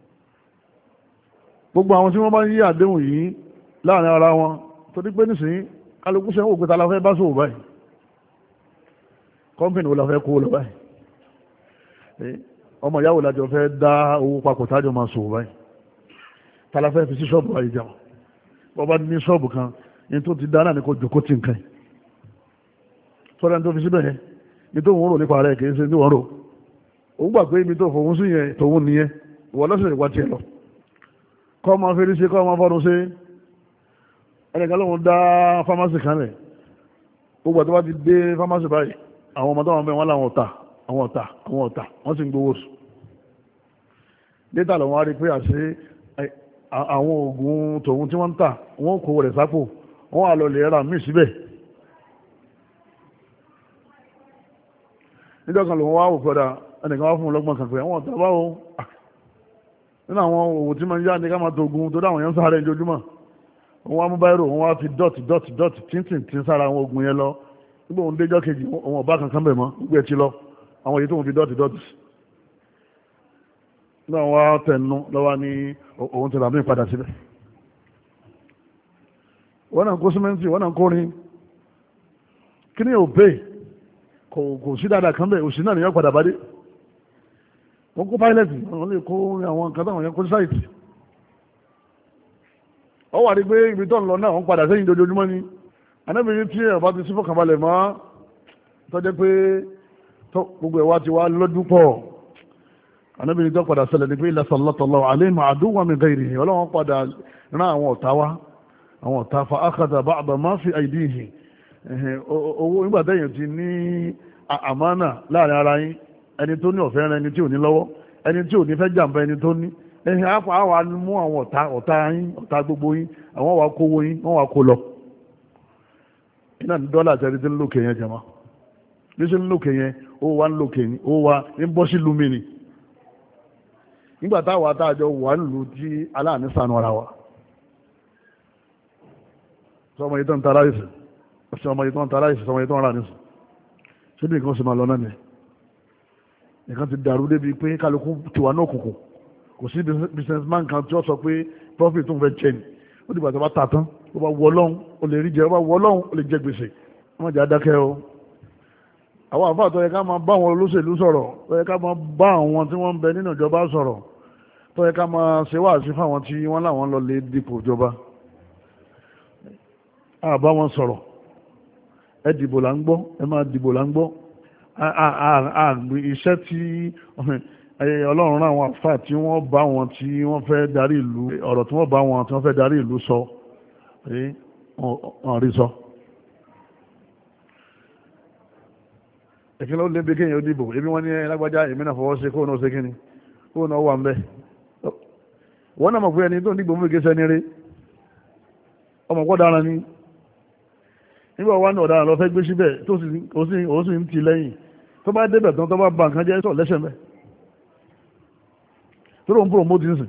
Speaker 1: gbogbo àwọn tí wọ́n bá yí àdéhùn yìí láàrin ara wọn tó dípé nísìnyí kálukú sẹ́wọ̀n òpéta la fẹ́ bá sòwò báyìí kọ́mpìnì wo la fẹ́ kó lọ báyìí ọmọ ìyàwó lájọ fẹ́ dá owó papọ̀ tájọ máa sòwò báyìí tala fẹ́ fi sí ṣọ́ọ̀bù báyìí jẹun bọ́ bá ní ṣọ́ọ̀bù kan ní tó ti dá náà ní kò jòkó tì nǹkan sọ́dọ̀ ní tó fi síbẹ̀ yẹn ní tó ń rò nípa rẹ̀ kì í ṣe ní wọ́n rò òun gbà pé ibi tó fòun sí yẹn tòun nìyẹn ìwọ lọ́sẹ̀ ìwà tiẹ̀ lọ kọ́ máa fẹ́rí ṣe kọ́ máa fọ́dún ṣe ẹnìkan lóun dá fámásì kan rẹ̀ gbogbo àti wá ti dé fámásì báyìí àwọn ọmọ tó wọn bẹ wọn làwọn ọ̀tà àwọn ọ̀tà àwọn ọ̀tà wọ́n sì ń gbowó sùn dẹ́tà lọ́wọ́ á rí pé àṣẹ àwọn oògùn tòun tí wọ́n ń tà wọ́n kó rẹ̀ sápò wọ́n wà lọ lè ra míì síbẹ̀ níjọ́ kan lòun wá wò kọ́dà ẹnìkan wá fún un lọ́gbọ̀n kan pé àwọn ọ̀tà báwo nínú àwọn òwò tí máa ń yá ní ká máa tó ogun tó dáwọn yẹn ń sáré ojoojúmọ́ òun wá mú báyìí òun wá fi dọ́ọ̀tì dọ́ọ̀tì dọ́ọ̀tì tíntìn tí ń sára àwọn ogun yẹn lọ nígbà òun déjọ́ kejì òun ọ̀bá kankan bẹ̀ mọ́ gbogbo ẹ̀ ti lọ àwọn èyí tó ń fi dọ́ọ̀tì dọ́ọ̀tì nígbà wọn wá tẹnu lọ́wọ́ ní òun ti rà mí padà síbẹ̀ wọ́n náà kó símẹ́ǹtì wọ́n náà kórin kí ni òpè kò kò sí dáadáa kan bẹ́ẹ̀ òsì náà nìyẹn padà bá dé wọ́n kó páílẹ̀tì wọ́n lè kó àwọn nǹkan táwọn yẹn kó sáìtì ọ wà ní pé ibi tó ń lọ náà wọ́n padà sẹ́yìn dojoojúmọ́ ni anábìrin tí ẹ̀ bá ti sí fọkànbalẹ̀ mọ́ tọ́jẹ́ pé gbogbo ẹ̀ wá ti wá lọ́dún pọ̀ anábìrin tó padà ṣẹlẹ̀ ní pé ilẹ̀ sallallahu alayhim aduwwan min ghayrihi ọlọ́wọ́n padà rán àwọn ọ̀tá wá àwọn ọ̀tá fa akhadha ba'da ma fi aydihi owó nígbà tẹ́yìn ti ní àmánà láàrin ara yín ẹni tó ní ọ̀fẹ́ rẹ ẹni tí ò ní lọ́wọ́ ẹni tí ò ní fẹ́ jàǹbá ẹni tó ní ẹ̀hìn àpá àwa mú àwọn ọ̀tá ọ̀tá yín ọ̀tá gbogbo yín àwọn wà kówó yín wọ́n wà kó lọ iná ní dọ́là àti ẹni tí ń lókè yẹn jẹ̀mọ́ bí ṣe ń lókè yẹn ó wà ń lókè ní ó wà ń bọ́ sí lumi ni nígbà táwa àtàjọ wà ń lù tí aláàánú sànù ara wa sọmọ yìí tó ń tara ìsìn sọmọ yìí tó ń tara ìsìn sọmọ yìí tó ń rà nísìn ṣé bí nǹkan ṣe máa lọ náà ni nǹkan ti dàrú débi pé kálukú ti wà náà kùkù kò sí businessman kan tí ó sọ pé profit tó ń fẹ́ jẹ ni ó dìgbà tó bá ta tán ó bá wọ ọlọ́run ó lè rí jẹ ó bá wọ ọlọ́run ó lè jẹ gbèsè wọ́n jẹ́ adákẹ́ o àwọn àfáà tó yẹ ká máa bá àwọn olóṣèlú sọ̀rọ̀ tó yẹ ká máa bá àwọn tí wọ́n ń bẹ nínú ìjọba sọ̀rọ̀ tó yẹ ká máa ṣe wáàsí fáwọn tí wọ́n láwọn lọ lè dìpò ìjọba a bá wọn sọ̀rọ̀ ẹ dìbò là ń gbọ́ ẹ máa dìbò là ń gbọ́ iṣẹ́ tí ọlọ́run rán àwọn àfáà tí wọ́n bá wọn tí wọ́n fẹ́ darí ìlú ọ̀rọ̀ tí wọ́n bá wọn tí wọ́n fẹ́ darí ìlú sọ ọ̀n rí sọ. ìkíni ó lé bí kéèyàn ó dìbò ebi wọ́n ní lágbájá èmi náà fọwọ́ sí kóun náà ṣe kíni kóun náà wà ń bẹ́ wọ́n náà mọ̀ pé ẹni tó ń dìbò mú ìgbésẹ̀ ní rí ọmọ pọ́ dára ní nígbà wà ní ọ̀daràn lọ fẹ́ gbé síbẹ̀ tó sì ń ti lẹ́yìn tó bá débẹ̀ tán tó bá ba nǹkan jẹ́ sọ̀ lẹ́sẹ̀ mẹ́ tó ló ń promote ń sìn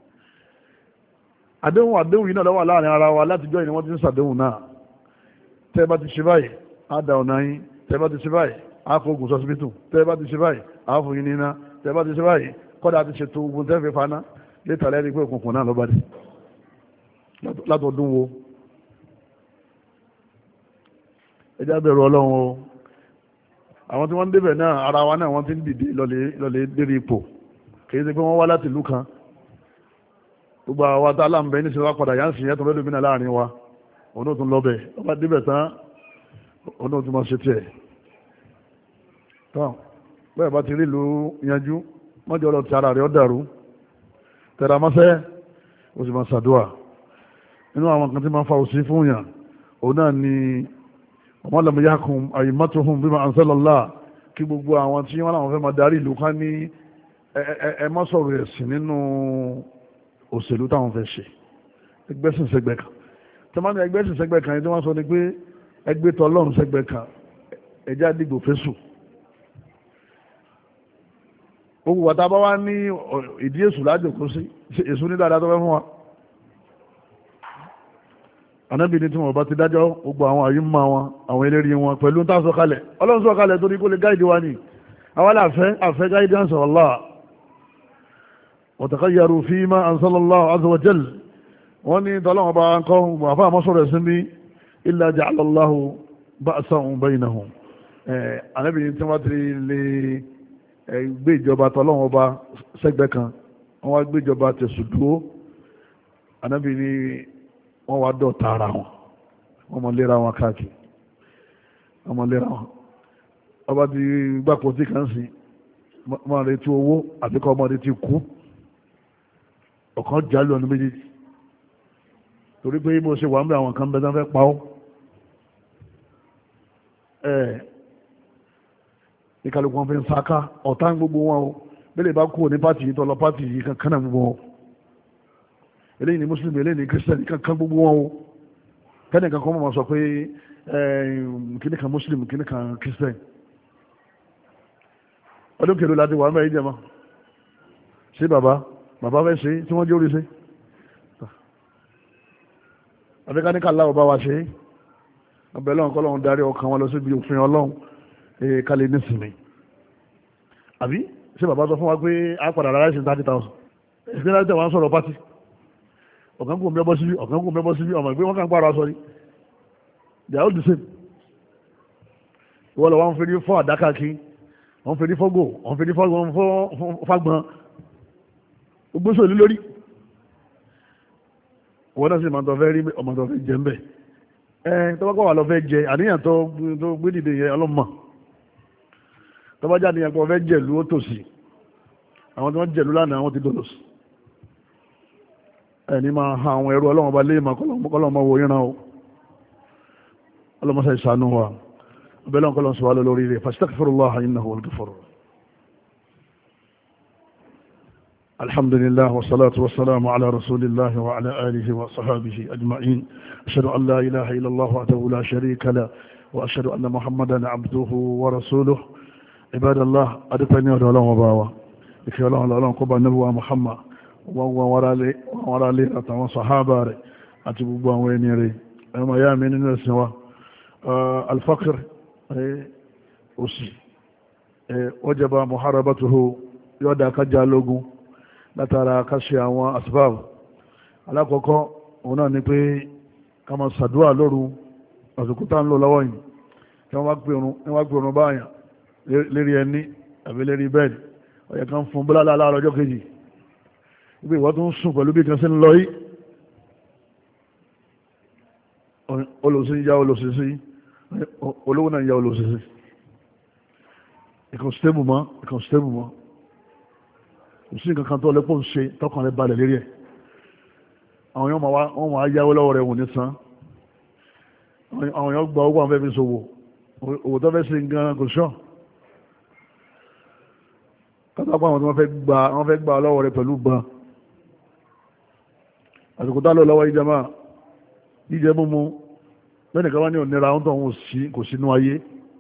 Speaker 1: àdéhùn àdéhùn yìí náà lọ́wọ́ láàrin ara wa látijọ́ yìí ni wọ́n ti ń sàdéhùn náà tẹ́ bá ti ṣe báyìí á da ọ̀nà yín tẹ́ bá ti ṣe báyìí á fògùn sọ́sibítù tẹ́ bá ti ṣe báyìí á fò yín níná tẹ́ bá ti ṣe báyìí kọ́dà ti ṣètò ogun tẹ́ fi faná létà lẹ́rìí pé òkùnkùn náà lọ́ba dé látọdún wo ẹjá bẹ̀rù ọlọ́run o àwọn tí wọ́n ń débẹ̀ náà ara wa náà wọ́n ti ń dìde lọ́lẹ̀ dérí ipò kìí ṣe pé wọ́n wá láti ìlú kan gbogbo àwọn ata aláǹbẹ ní sinimá padà yá ń sìn yẹtọ̀ lẹ́nu mìíràn láàrin wa òun náà tún lọ́bẹ̀ wọ́n bá débẹ̀ tán òun náà tún máa ṣe tiẹ̀ tán bẹ́ẹ̀ bá ti rí ìlú yanjú mọ́jọ́ lọ ti ara rẹ̀ ọ́ dàrú tẹ̀ra mọ́sẹ́ ó sì máa ṣàdúrà nínú àwọn kan tí máa fa òsì fún yàn òun náà ni ọmọ lam yahkum a'immatuhum bima anzalallah kí gbogbo àwọn tí wọ́n láwọn fẹ́ máa darí ìlú ká ní ẹ má sọ̀rọ̀ ẹ̀sìn nínú òṣèlú táwọn fẹ́ ṣe ẹgbẹ́sìn sẹ́gbẹ́ kan tí wọ́n ní ẹgbẹ́sìn sẹ́gbẹ́ kan yìí tí wọ́n sọ ni pé ẹgbẹ́ tọ́lọ́run sẹ́gbẹ́ kan ẹjẹ́ àdìgbò fẹ́sù gbogbo wàtá bá wá ní ìdí èṣù lájòkó sí èṣù ní dáadáa tó fẹ́ fún wa anábì ní tí wọ́n bá ti dájọ́ gbogbo àwọn àyíma wọn àwọn eléré wọn pẹ̀lú ń tàṣọ kalẹ̀ ọlọ́run sọ kalẹ̀ torí kó lè gáìdì wa ní àwọn àfẹ́ àfẹ́ guidance of Allah wa takhayyaru fima anzalallahu azza wa jal wọ́n ní tọ́lọ́wọ́n bá ń kọ́ àfá àmọ́sọ̀rọ̀ ẹ̀sìn bí illa ja'ala Allahu ba'san baynahum anábì ní tí wọ́n ti lè gbé ìjọba tọ́lọ́wọ́n bá sẹ́gbẹ́ kan wọ́n wá gbé ìjọba tẹ̀sùn dúró anábì ní wọ́n wá dọ̀ta ara wọn wọ́n mọ̀ lera wọn káàkiri wọ́n mọ̀ lera wọn ọba ti gbàpọ̀ tí kàn sí máa retí owó àbíkọ́ ọmọdé ti kú ọ̀kan jálù ọ̀nà méjèèjì torí pé bó ṣe wà ń bẹ àwọn kan bẹ́ẹ̀ tán fẹ́ pa ọ́ ẹ̀ ìkàlùkù wọn fi ń sáká ọ̀tá ń gbogbo wọn o bẹ́ẹ̀ bá kú ní pátì yìí tọ́lọ pátì yìí kankan náà gbogbo wọn eléyìí ni mùsùlùmí eléyìí ni kírísítẹ́nì kankan gbogbo wọn o kẹ́ni kan kọ́ mọ̀ sọ pé kíní kan mùsùlùmí kíní kan kírísítẹ́nì ọdún kèlò láti wà mẹ́rin jẹ́mọ́ ṣé bàbá bàbá fẹ́ ṣe tí wọ́n jẹ́ orí ṣe àbíkáníkà láwọ̀ bá wa ṣe ọbẹ̀ lọ́wọ́ kọ́lọ́run darí ọkàn wọn lọ síbi òfin ọlọ́run kálẹ̀ nísìnyí àbí ṣé bàbá sọ fún wa pé a padà rárá ṣe thirty thousand ìpínlẹ̀ láti tẹ̀wọ́n sọ̀rọ̀ pátì ọ̀kan kò mẹ́bọ́ síbí ọ̀kan kò mẹ́bọ́ síbí ọmọ ìgbé wọn kàn pààrọ̀ aṣọ ni they are all the same ìwọ lọ wọn fi ní fọ́ àdáká kí wọn fi ní fọ́gò wọn fi ní fágbọ́n gbogbo sòlú lórí wọn náà sì máa tọ́ fẹ́ rí ọmọ tó fẹ́ jẹ ń bẹ̀ ẹ tọ́wọ́kọ́ wà lọ fẹ́ jẹ àníyàn tó gbé dìde yẹn ọlọ́mọ tọ́wọ́jà àníyàn kọ́ fẹ́ jẹ̀lú ó tòsí àwọn tí wọ́n jẹ̀lú lánàá wọ́n ti dòdò sí ẹni máa ha àwọn ẹrú ọlọ́wọ́n bá lé ma kọ́lọ́mọ wo yíran o ọlọ́mọsá ìsànú wa ọbẹ̀lọ́n kọ́lọ́n sọ wà lórí rẹ̀ fastaghfirullah innahu huwal ghafur. alhamdulillah wa salatu wa salamu ala rasulillah wa ala alihi wa sahabihi ajma'in ashhadu an la ilaha illallah wahdahu la sharika lah wa ashhadu anna muhammadan abduhu wa rasuluhu ibadallah adúpẹ́ ní ọ̀dọ̀ ọlọ́wọ́n bá wa ìfẹ́ ọlọ́wọ́n lọ́wọ́n kọ́ bá nabuwa muhammad wọ́n wọ́n wọ́n lé àtàwọn sàhábà rẹ̀ àti gbogbo àwọn ẹni rẹ̀ ẹmọ ya mi nínú ẹ̀sìn wa alfaqir òsì wajaba muharabatuhu yọ́dá kájá lógún látara káṣẹ àwọn asbab alákọ̀ọ́kọ́ òun náà ni pé ká máa ṣàdúrà lóru àsìkò tá ń lò lọ́wọ́ yìí kí wọ́n wá pè òrùn báyàn lérí ẹni àbí lérí bẹ́ẹ̀dì ọ̀yẹ̀ kan fún bọ́lá láàárọ̀ ọjọ́ kejì ibi ìwọ́n tó ń sùn pẹ̀lú bí kan sí ń lọ yí olùsí ya olùsísí olówó náà ya olùsísí ìkan stable mọ́ ìkan stable mọ́ kò sí nǹkan kan tó lẹ́pọ̀ ń ṣe tọkàn rẹ̀ balẹ̀ lérí ẹ̀ àwọn yóò wọ́n máa yáwó lọ́wọ́ rẹ̀ wò ní san àwọn yóò gba owó àwọn fẹ́ fi ṣòwò òwò tó fẹ́ ṣe gan kò sọ kátàkùn àwọn tí wọ́n fẹ́ gba lọ́wọ́ rẹ̀ pẹ̀lú ban àsìkò tá lọ lọ́wọ́ ìjẹmá jíjẹ múmú lẹ́nìkan wá ní ònira àwọn tó ń kò sínú ayé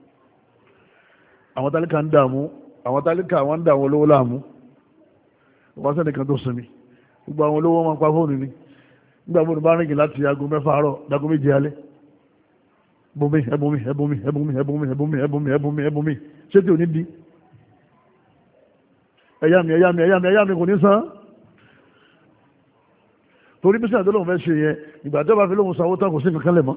Speaker 1: àwọn tálíkà ń dààmú àwọn tálíkà wọ́n ń dààmú olówó láàmú wọ́n sẹ́nìkan tó sinmi gbogbo àwọn olówó máa ń pa fóònù ni nígbà fóònù bá rìngì láti aago mẹ́fà àárọ̀ dago méje alẹ́ bùnmi ẹbùnmi ẹbùnmi ẹbùnmi ẹbùnmi ẹbùnmi ẹbùnmi ẹbùnmi ẹbùnmi ṣé tí ò ní di ẹ̀yà mi ẹ̀yà mi ẹ̀yà mi ẹ̀yà mi kò ní san torí bí sẹ́yìn tó lóun fẹ́ ṣe yẹn ìgbà tó bá fi lóun sanwó tán kò sí kankan lẹ̀ mọ́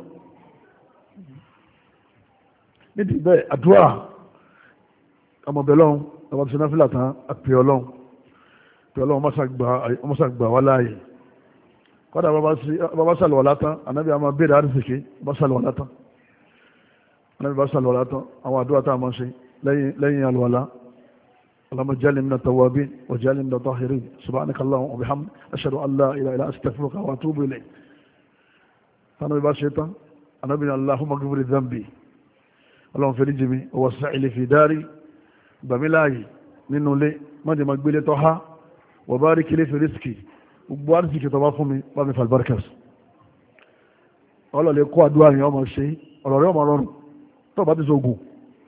Speaker 1: nídìí bẹ́ẹ̀ àdúrà ọmọbẹ̀ lọ́hún ọmọbẹ̀ sinna fìlà tán àpè ọlọ́hún pé ọlọ́hún ọmọṣàgbà wà láàyè kọ́dà bàbá sàlùwà látán ànábì àmà béèrè àdìsíkè bàbá sàlùwà látán ànábì bàbá sàlùwà látán àwọn àdúrà tá a máa ṣe lẹ́yìn alwala اللهم اجعلني من التوابين واجعلني من الطاهرين سبحانك اللهم وبحمدك أشهد أن لا إله إلا أنت أستغفرك وأتوب إليك. أنا ببا شيطان أنا بني اللهم اغفر ذنبي اللهم فرج مي ووسع لي في داري بملاي nínú ilé má jẹ́ máa gbélé tọ́há wa barik li fi rizqi gbogbo àrísìkì tó bá fún mi bá mi falbarkas ọlọ́lẹ̀ kó àdúrà yẹn ọmọ ṣe ọ̀rọ̀ rẹ̀ ọmọ rọrùn tó bá ti sógun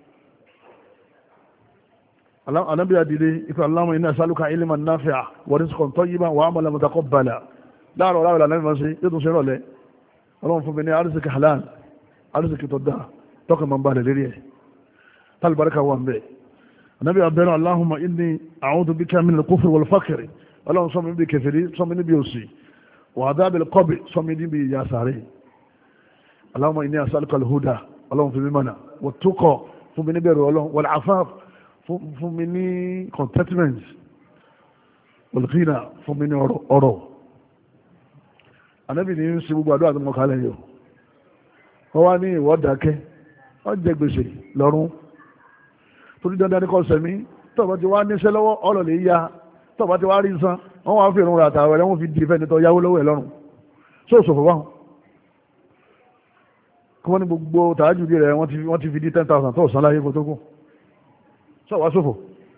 Speaker 1: anábí àdìdé ikú Allahumma inni as'aluka ilman nafi'a wa rizqan tayyiban wa 'amalan mutaqabbala láàrọ̀ láàrọ̀ lànà ìmọ̀ sí yóò tún ṣe rọ̀lẹ́ ọlọ́run fún mi ní àrísìkì halal àrísìkì tó dáa tọ́kà máa ń balẹ̀ lérí ẹ̀ tálùbáríkà wà ń bẹ̀ anábí abẹ́rẹ́ Allahumma inni a'udhu bika min al-kufri wal-faqri ọlọ́run sọ mi níbi kèfèrí sọ mi níbi òsì wa 'adhabil qabr sọ mi níbi ìyà sàárè Allahumma inni as'aluka al-huda ọlọ́run fún mi mọ̀nà wat-tuqa fún mi níbẹ̀rù ọlọ́run wal-'afaf fún mi ní contentment wal-ghina fún mi ní ọrọ̀ anábì ní ń ṣe gbogbo àdúrà tó mọ̀ kálẹ̀ yìí wọ́n wá ní ìwọ́ dákẹ́ wọ́n jẹ gbèsè lọ́rùn torí dandan ní kọ́ sẹ̀mí tọ́ọ̀bá ti wá níṣẹ́ lọ́wọ́ ọ̀rọ̀ lè ya tọ́ọ̀bá ti wá rí san wọ́n wá fi ìrun rà tààrà wọ́n fi di ìfẹ́ nítorí yáwó lọ́wọ́ ẹ̀ lọ́rùn sóòsòfò wáhùn kí wọ́n ní gbogbo tààjù bí rẹ̀ wọ́n ti fi di ten thousand tó san láyé kó tó kù sọ́wọ́ sófò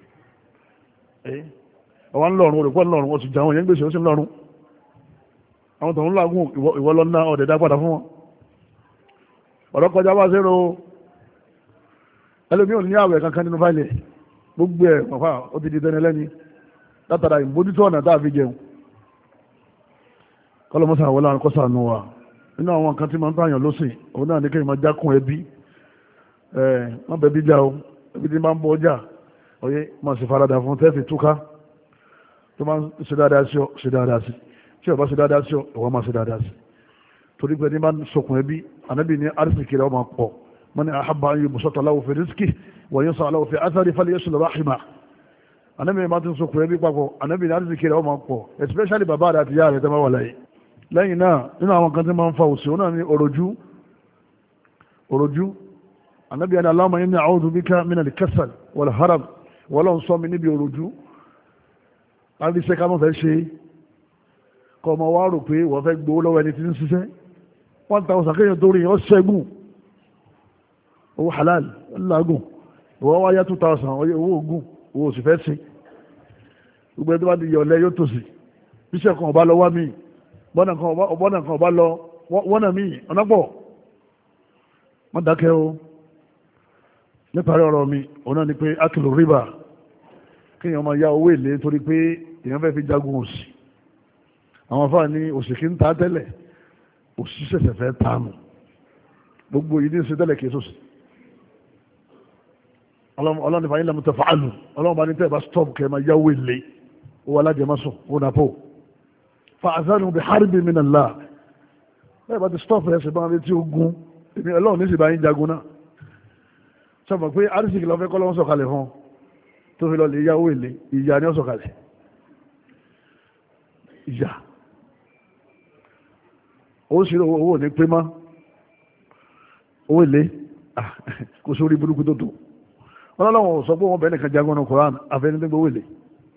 Speaker 1: ọwọ́ ń lọ́rùn olùkọ́ ńlọ́rùn oṣù jà wọn yẹn gbèsè ó sì ń lọ́rùn àwọn tó ń lágùn ìwọ lọ́nà ọ̀dẹ̀dá padà fún wọn ọ̀rọ̀ kọjá wá zero ẹlòmí ò ní àwẹ̀ kankan nínú fáìlì gbogbo ẹ̀ pàpà ó ti di dẹni lẹ́ni látara ìmójútó ọ̀nà tá a fi jẹun kọlọmọsà àwọn láàrín kọ́sà nù wa nínú àwọn nǹkan tí máa ń tààyàn lọ́sìn òun náà ní kéèyàn máa jákun ẹbí ẹ̀ wọ́n bẹ̀ bí já o ẹbí tí máa ń bọ ọjà oyé máa sì faradà fún tẹ́ẹ̀fì túká tó máa ń ṣe dáadáa sí ọ ṣe dáadáa sí tí o bá ṣe dáadáa sí ọ ìwọ máa ṣe dáadáa sí torí pé ní bá ń sokùn ẹbí ànábì ní arísìkì rẹ̀ ọmọ pọ̀ wọ́n ní ahabba ayé musọ́tọ̀ aláwọ̀ fi rísíkì wọ́n yóò sọ aláwọ̀ fi ásárì fálẹ̀ yóò sọ̀rọ̀ ráhìmá ànábì máa ti ń sokùn ẹbí papọ̀ ànábì ní arísìkì rẹ̀ ọmọ pọ̀ especially bàbá rẹ̀ àti ìyá rẹ̀ tẹ́ máa wà láyé lẹ́yìn náà nínú àwọn kan tí máa ń fa òsì òun náà ní òròjú òròjú ànábì ní Allahumma inni a'udhu bika min al-kasal wal haram wọ́n lọ́n sọ mi níbi òròjú àríṣẹ́ ká mọ̀ fẹ́ ṣe kọ́ ọmọ wa rò pé wọ́n fẹ́ gbowó lọ́wọ́ ẹni tí ń ṣiṣẹ́ one thousand kéèyàn tó rí ọ ṣẹ́gun owó halal lágùn ìwọ́n wá yá two thousand owó ogun owó òsì fẹ́ sí gbogbo ẹni tó bá di yọ̀lẹ́ yóò tòsí bíṣẹ̀ kan ọba lọ wá mí bọ́nà kan ọba lọ wọ́nà mí ọ̀nà pọ̀ wọ́n dákẹ́ o níparí ọ̀rọ̀ mi òun náà ni pé akìlò rìbá kéèyàn máa yá owó èlé torí pé èèyàn fẹ́ fi jagun òsì àwọn afáà ní òsì kí ń ta tẹ́lẹ̀ òsì ṣẹ̀ṣẹ̀ fẹ́ tánù gbogbo yìí ní ṣe tẹ́lẹ̀ kìí sọ́sì ọlọ́run nípa ilẹ̀ mọ́tò fàálù ọlọ́run bá ní tẹ́ bá stop kẹ́ máa yáwó èlé owó alájẹmọ́sùn owó nàpọ̀ fa'azanu bi harbin min Allah bẹ́ẹ̀ bá ti stop ẹ̀ ṣe bá wọn tí ó gun èmi ọlọ́run ní sì bá yín jagun náà sọ̀rọ̀ pé arísìkì lọ fẹ́ kọ́ lọ́wọ́ sọ̀kalẹ̀ fún tó fi lọ lè yáwó èlé ìyá ni ó sọ̀kalẹ̀ ìyá owó sí owó ní pé má owó èlé kò sórí burúkú tó tó ọlọ́wọ́ sọ pé wọ́n bẹ̀rẹ̀ nìkan jagun ní Koran afẹ́nidẹ́gbẹ̀ owó èlé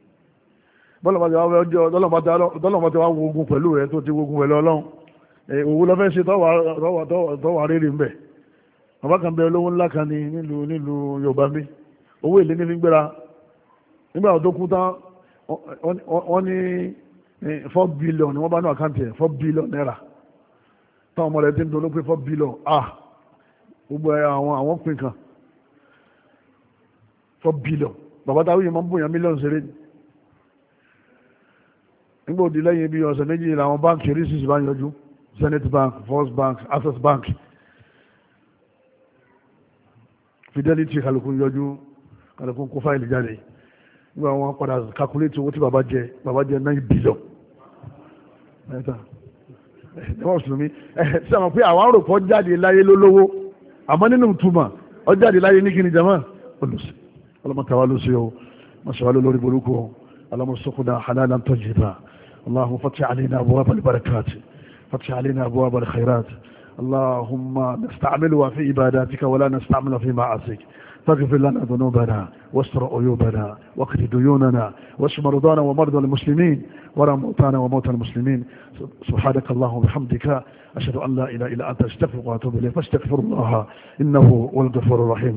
Speaker 1: dọ́lọ́mọ́ ti wá wogun pẹ̀lú rẹ̀ tó ti wogun pẹ̀lú ọlọ́run òwú lọ́fẹ́ ṣe tọ́wà rírì ń bẹ̀ bàbá kan bẹ olówó ńlá kan ní nílùú nílùú Yorùbá mi owó èlé ní fi gbéra nígbà tó kú tán wọ́n ní four billion ni wọ́n bá ní àkáǹtì ẹ̀ four billion naira táwọn ọmọ rẹ̀ ti ń dolo pé four billion ah gbogbo àwọn àwọn pin kan four billion bàbá táwọn yìí máa ń bóyá mílíọ̀nù ṣeré nígbà òdì lẹ́yìn bí ọ̀sẹ̀ méjì làwọn báńkì oríṣiríṣi bá ń yọjú Zenith Bank, First Bank, Access Bank, Fidelity kálukú yọjú kálukú kó fáìlì jáde nígbà wọn padà calculate owó tí bàbá jẹ bàbá jẹ nine billion ẹ̀ta ẹ̀wọ̀n sùnmí ẹ̀ sẹ́wọ̀n pé àwọn àròpọ̀ jáde láyé lólówó àmọ́ nínú ìtumọ̀ ọ jáde láyé ní kíni jama olùsí ọlọ́mọtàwá ló ṣe o mọ̀ṣẹ́wá lórí burúkú o alámọ̀sọ́kùnà halalan tayyiba اللهم فتح علينا أبواب البركات فتح علينا أبواب الخيرات اللهم نستعملها في عباداتك ولا نستعملها في معاصيك فاغفر لنا ذنوبنا واستر عيوبنا واقض ديوننا واشف مرضانا ومرضى المسلمين وارحم موتانا وموتى المسلمين. سبحانك اللهم وبحمدك أشهد أن لا إله إلا أنت أستغفرك وأتوب إليك فاستغفر الله إنه هو الغفور الرحيم.